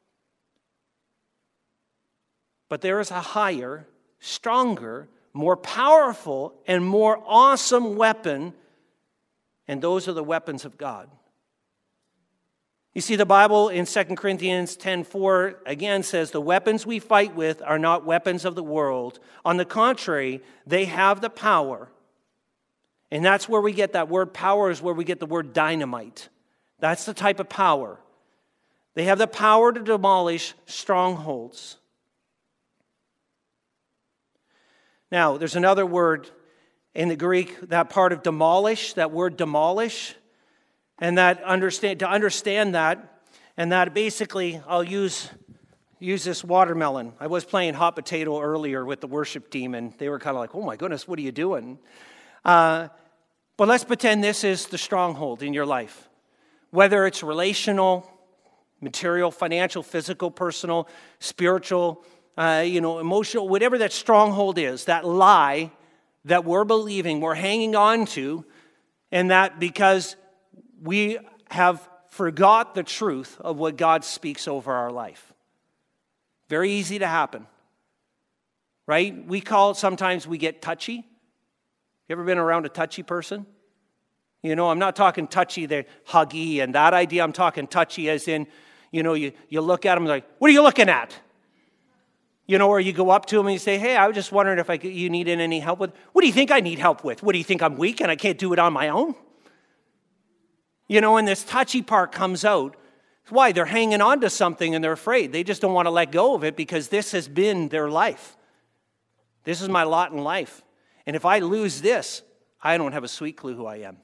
but there is a higher, stronger, more powerful, and more awesome weapon, and those are the weapons of God. You see, the Bible in 2 Corinthians 10:4 again says, the weapons we fight with are not weapons of the world. On the contrary, they have the power. And that's where we get that word power, is where we get the word dynamite. That's the type of power. They have the power to demolish strongholds. Now, there's another word in the Greek, that part of demolish, that word demolish. And that to understand that, and that basically, I'll use this watermelon. I was playing hot potato earlier with the worship team, and they were kind of like, oh my goodness, what are you doing? But let's pretend this is the stronghold in your life. Whether it's relational, material, financial, physical, personal, spiritual, emotional, whatever that stronghold is, that lie that we're believing, we're hanging on to, and that because we have forgot the truth of what God speaks over our life. Very easy to happen, right? Sometimes we get touchy. You ever been around a touchy person? You know, I'm not talking touchy, they're huggy and that idea. I'm talking touchy as in, you know, you look at them like, what are you looking at? You know, or you go up to them and you say, hey, I was just wondering if you needed any help with. What do you think I need help with? What do you think, I'm weak and I can't do it on my own? You know, and this touchy part comes out. Why? They're hanging on to something and they're afraid. They just don't want to let go of it because this has been their life. This is my lot in life. And if I lose this, I don't have a sweet clue who I am.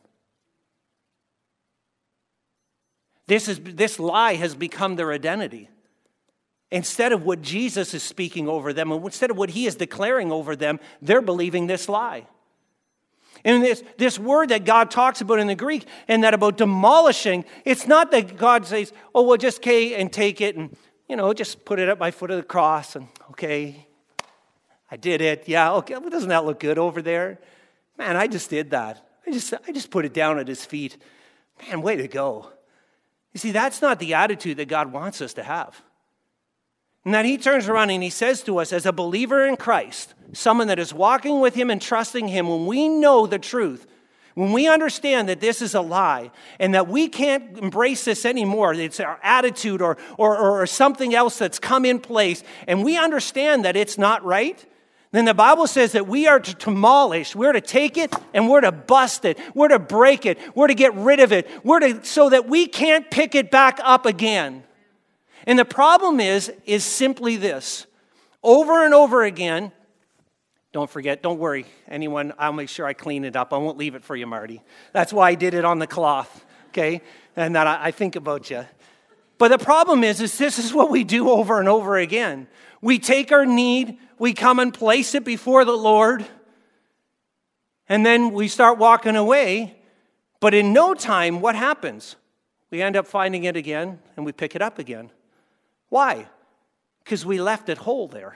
This lie has become their identity. Instead of what Jesus is speaking over them, and instead of what he is declaring over them, they're believing this lie. And this word that God talks about in the Greek, and that about demolishing, it's not that God says, oh, well, just and take it and, you know, just put it at my foot of the cross and, okay, I did it. Yeah, okay, well, doesn't that look good over there? Man, I just did that. I just put it down at his feet. Man, way to go. You see, that's not the attitude that God wants us to have. And that he turns around and he says to us, as a believer in Christ, someone that is walking with him and trusting him, when we know the truth, when we understand that this is a lie and that we can't embrace this anymore, it's our attitude or something else that's come in place, and we understand that it's not right, then the Bible says that we are to demolish, we're to take it and we're to bust it, we're to break it, we're to get rid of it, so that we can't pick it back up again. And the problem is simply this. Over and over again, don't forget, don't worry, anyone, I'll make sure I clean it up. I won't leave it for you, Marty. That's why I did it on the cloth, okay? And that I think about you. But the problem is this is what we do over and over again. We take our need, we come and place it before the Lord, and then we start walking away. But in no time, what happens? We end up finding it again, and we pick it up again. Why? Because we left it whole there.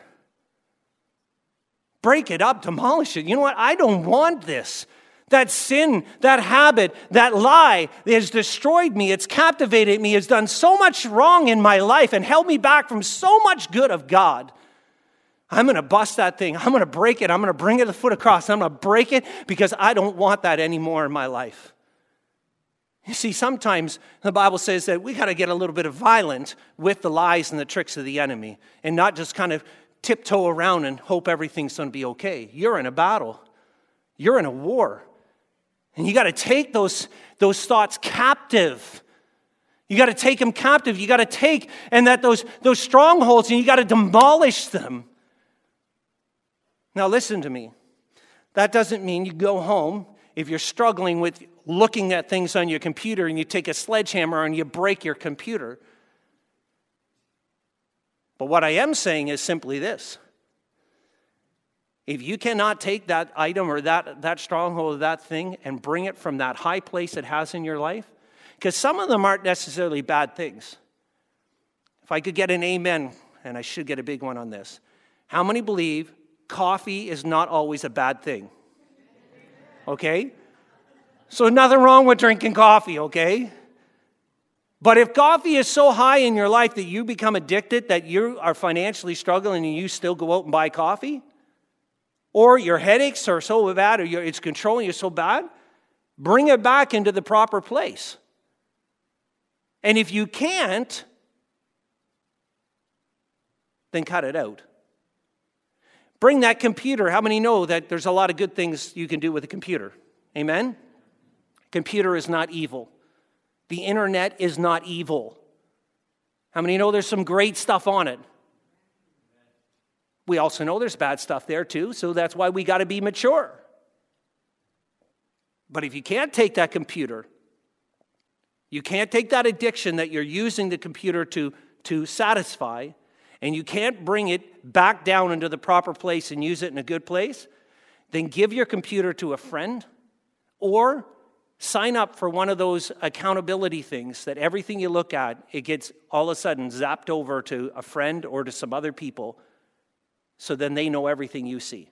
Break it up, demolish it. You know what? I don't want this. That sin, that habit, that lie has destroyed me. It's captivated me. It's done so much wrong in my life and held me back from so much good of God. I'm going to bust that thing. I'm going to break it. I'm going to bring it to the foot of the cross. I'm going to break it because I don't want that anymore in my life. You see, sometimes the Bible says that we got to get a little bit of violent with the lies and the tricks of the enemy and not just kind of tiptoe around and hope everything's going to be okay. You're in a battle. You're in a war. And you got to take those thoughts captive. You got to take them captive. You got to take and that those strongholds, and you got to demolish them. Now listen to me. That doesn't mean you go home if you're struggling with looking at things on your computer and you take a sledgehammer and you break your computer. But what I am saying is simply this. If you cannot take that item or that stronghold of that thing and bring it from that high place it has in your life, because some of them aren't necessarily bad things. If I could get an amen, and I should get a big one on this. How many believe coffee is not always a bad thing? Okay? So nothing wrong with drinking coffee, okay? But if coffee is so high in your life that you become addicted, that you are financially struggling and you still go out and buy coffee, or your headaches are so bad, or it's controlling you so bad, bring it back into the proper place. And if you can't, then cut it out. Bring that computer. How many know that there's a lot of good things you can do with a computer? Amen? Computer is not evil. The internet is not evil. How many know there's some great stuff on it? We also know there's bad stuff there too, so that's why we got to be mature. But if you can't take that computer, you can't take that addiction that you're using the computer to satisfy, and you can't bring it back down into the proper place and use it in a good place, then give your computer to a friend or sign up for one of those accountability things that everything you look at, it gets all of a sudden zapped over to a friend or to some other people, so then they know everything you see.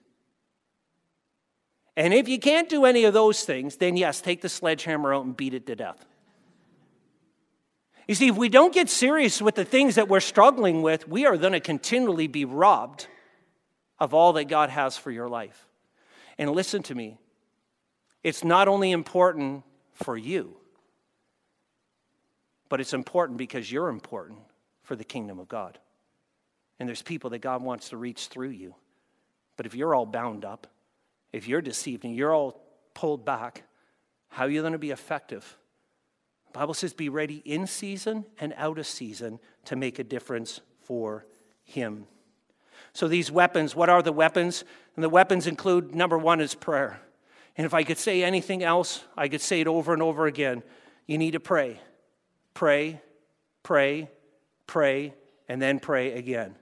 And if you can't do any of those things, then yes, take the sledgehammer out and beat it to death. You see, if we don't get serious with the things that we're struggling with, we are going to continually be robbed of all that God has for your life. And listen to me, it's not only important for you, but it's important because you're important for the kingdom of God. And there's people that God wants to reach through you. But if you're all bound up, if you're deceived and you're all pulled back, how are you going to be effective? The Bible says be ready in season and out of season to make a difference for Him. So these weapons, what are the weapons? And the weapons include, number one is prayer. And if I could say anything else, I could say it over and over again. You need to pray. Pray, pray, pray, and then pray again.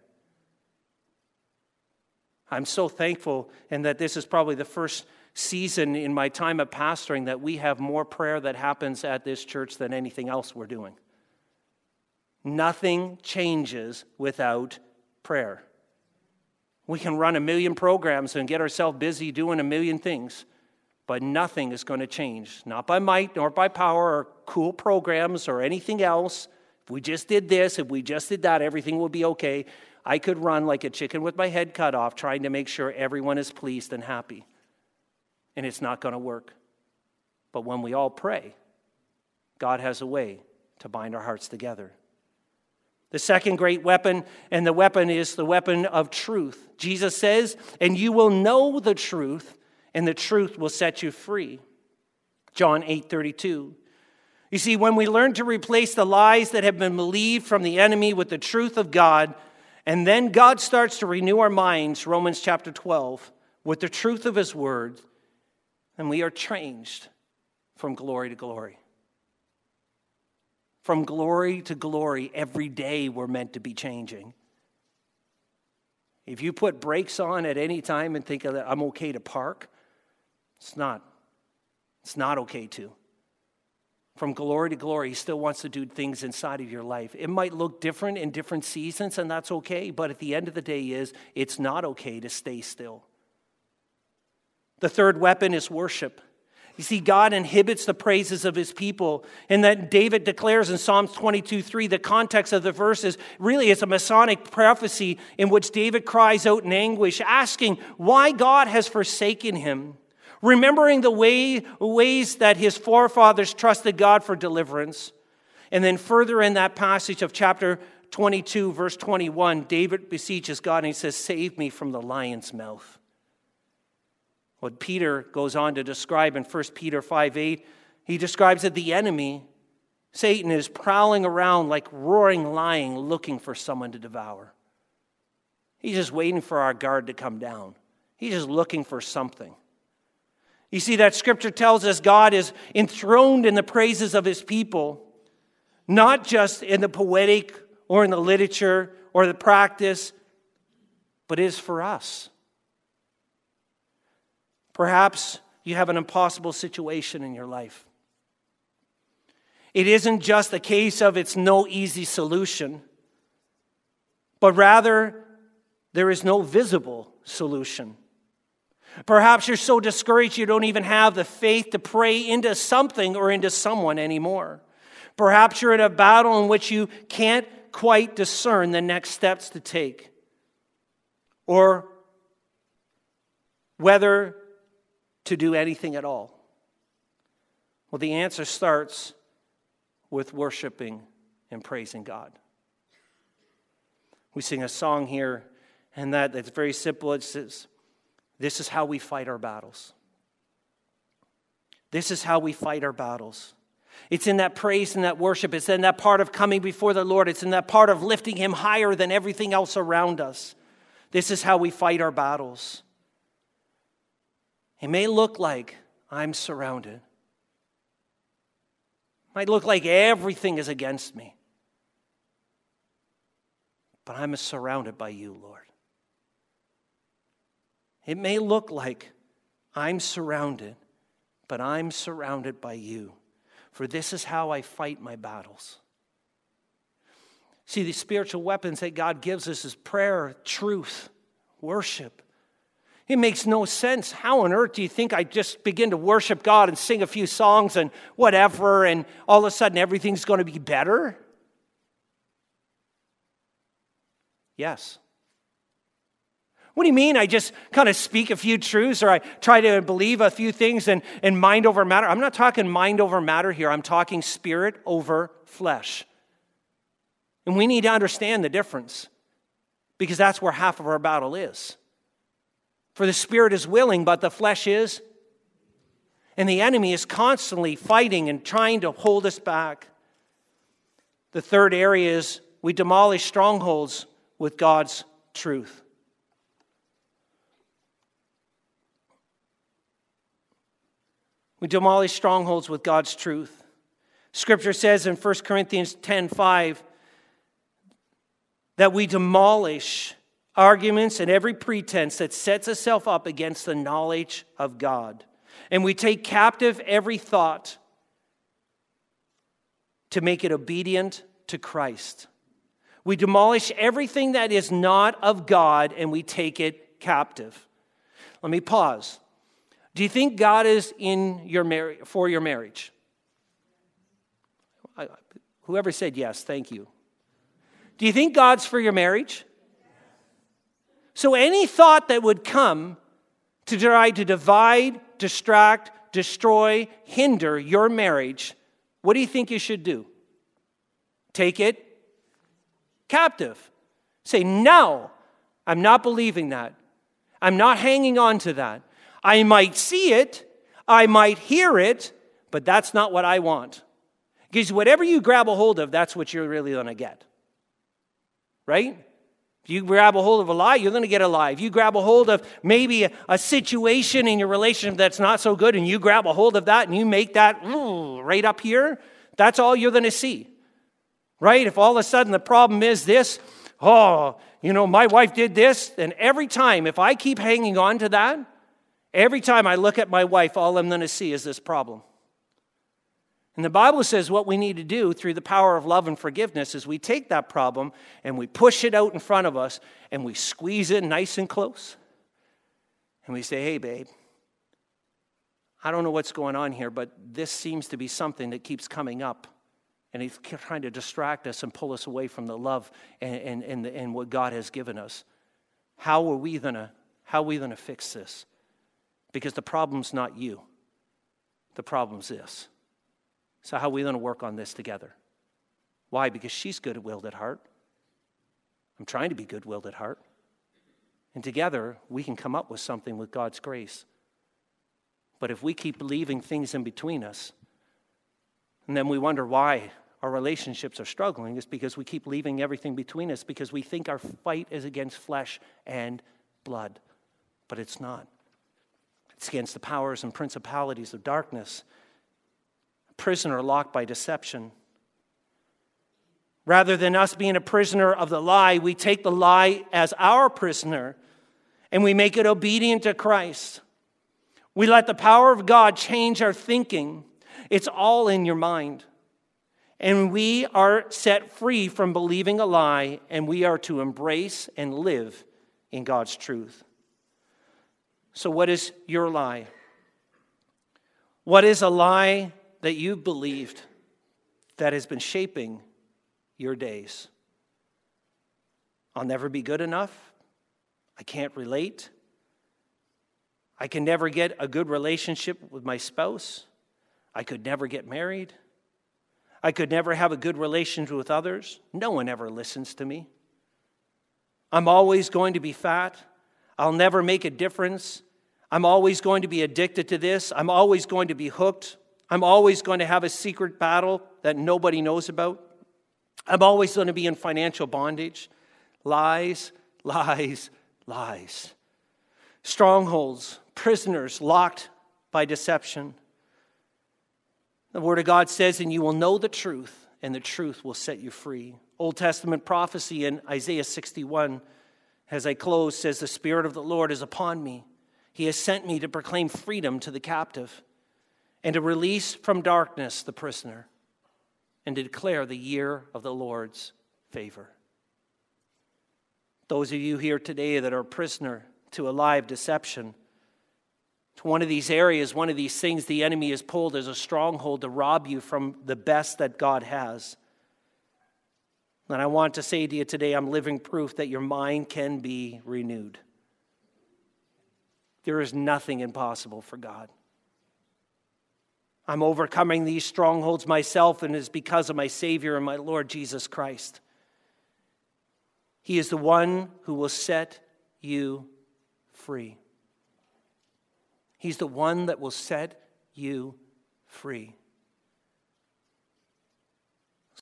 I'm so thankful, and that this is probably the first season in my time of pastoring that we have more prayer that happens at this church than anything else we're doing. Nothing changes without prayer. We can run 1 million programs and get ourselves busy doing 1 million things, but nothing is going to change. Not by might nor by power or cool programs or anything else. If we just did this, if we just did that, everything will be okay. I could run like a chicken with my head cut off trying to make sure everyone is pleased and happy. And it's not going to work. But when we all pray, God has a way to bind our hearts together. The second great weapon, and the weapon is the weapon of truth. Jesus says, and you will know the truth, and the truth will set you free. John 8:32. You see, when we learn to replace the lies that have been believed from the enemy with the truth of God, and then God starts to renew our minds, Romans chapter 12, with the truth of His word, and we are changed from glory to glory. From glory to glory, every day we're meant to be changing. If you put brakes on at any time and think that I'm okay to park, it's not. It's not okay to. From glory to glory, He still wants to do things inside of your life. It might look different in different seasons, and that's okay, but at the end of the day it's not okay to stay still. The third weapon is worship. You see, God inhibits the praises of His people. And that David declares in Psalms 22:3, the context of the verse is really it's a Messianic prophecy in which David cries out in anguish, asking why God has forsaken him, remembering the ways that his forefathers trusted God for deliverance. And then further in that passage of chapter 22, verse 21, David beseeches God and he says, save me from the lion's mouth. What Peter goes on to describe in 1 Peter 5:8, he describes that the enemy, Satan, is prowling around like roaring lion looking for someone to devour. He's just waiting for our guard to come down. He's just looking for something. You see, that scripture tells us God is enthroned in the praises of His people, not just in the poetic or in the literature or the practice, but is for us. Perhaps you have an impossible situation in your life. It isn't just a case of it's no easy solution, but rather there is no visible solution. Perhaps you're so discouraged you don't even have the faith to pray into something or into someone anymore. Perhaps you're in a battle in which you can't quite discern the next steps to take, or whether to do anything at all. Well, the answer starts with worshiping and praising God. We sing a song here, and that's very simple. It says, this is how we fight our battles. This is how we fight our battles. It's in that praise and that worship. It's in that part of coming before the Lord. It's in that part of lifting Him higher than everything else around us. This is how we fight our battles. It may look like I'm surrounded. It might look like everything is against me. But I'm surrounded by You, Lord. It may look like I'm surrounded, but I'm surrounded by You. For this is how I fight my battles. See, the spiritual weapons that God gives us is prayer, truth, worship. It makes no sense. How on earth do you think I just begin to worship God and sing a few songs and whatever, and all of a sudden everything's going to be better? Yes. What do you mean I just kind of speak a few truths or I try to believe a few things and mind over matter? I'm not talking mind over matter here. I'm talking spirit over flesh. And we need to understand the difference because that's where half of our battle is. For the spirit is willing, but the flesh is. And the enemy is constantly fighting and trying to hold us back. The third area is we demolish strongholds with God's truth. We demolish strongholds with God's truth. Scripture says in 1 Corinthians 10:5 that we demolish arguments and every pretense that sets itself up against the knowledge of God. And we take captive every thought to make it obedient to Christ. We demolish everything that is not of God and we take it captive. Let me pause. Do you think God is in your for your marriage? Whoever said yes, thank you. Do you think God's for your marriage? So any thought that would come to try to divide, distract, destroy, hinder your marriage, what do you think you should do? Take it captive. Say, no, I'm not believing that. I'm not hanging on to that. I might see it, I might hear it, but that's not what I want. Because whatever you grab a hold of, that's what you're really going to get. Right? If you grab a hold of a lie, you're going to get a lie. If you grab a hold of maybe a situation in your relationship that's not so good, and you grab a hold of that and you make that right up here, that's all you're going to see. Right? If all of a sudden the problem is this, my wife did this, then every time, if I keep hanging on to that, every time I look at my wife, all I'm going to see is this problem. And the Bible says what we need to do through the power of love and forgiveness is we take that problem and we push it out in front of us and we squeeze it nice and close. And we say, hey, babe, I don't know what's going on here, but this seems to be something that keeps coming up. And he's trying to distract us and pull us away from the love and what God has given us. How are we going to fix this? Because the problem's not you. The problem's this. So how are we going to work on this together? Why? Because she's good-willed at heart. I'm trying to be good-willed at heart. And together, we can come up with something with God's grace. But if we keep leaving things in between us, and then we wonder why our relationships are struggling, it's because we keep leaving everything between us because we think our fight is against flesh and blood. But it's not. It's against the powers and principalities of darkness. A prisoner locked by deception. Rather than us being a prisoner of the lie, we take the lie as our prisoner and we make it obedient to Christ. We let the power of God change our thinking. It's all in your mind. And we are set free from believing a lie, and we are to embrace and live in God's truth. So what is your lie? What is a lie that you've believed that has been shaping your days? I'll never be good enough. I can't relate. I can never get a good relationship with my spouse. I could never get married. I could never have a good relationship with others. No one ever listens to me. I'm always going to be fat. I'll never make a difference. I'm always going to be addicted to this. I'm always going to be hooked. I'm always going to have a secret battle that nobody knows about. I'm always going to be in financial bondage. Lies, lies, lies. Strongholds, prisoners locked by deception. The Word of God says, and you will know the truth, and the truth will set you free. Old Testament prophecy in Isaiah 61, as I close, says, the Spirit of the Lord is upon me. He has sent me to proclaim freedom to the captive and to release from darkness the prisoner and to declare the year of the Lord's favor. Those of you here today that are a prisoner to a lie of deception, to one of these areas, one of these things the enemy has pulled as a stronghold to rob you from the best that God has. And I want to say to you today, I'm living proof that your mind can be renewed. There is nothing impossible for God. I'm overcoming these strongholds myself, and it is because of my Savior and my Lord Jesus Christ. He is the one who will set you free. He's the one that will set you free.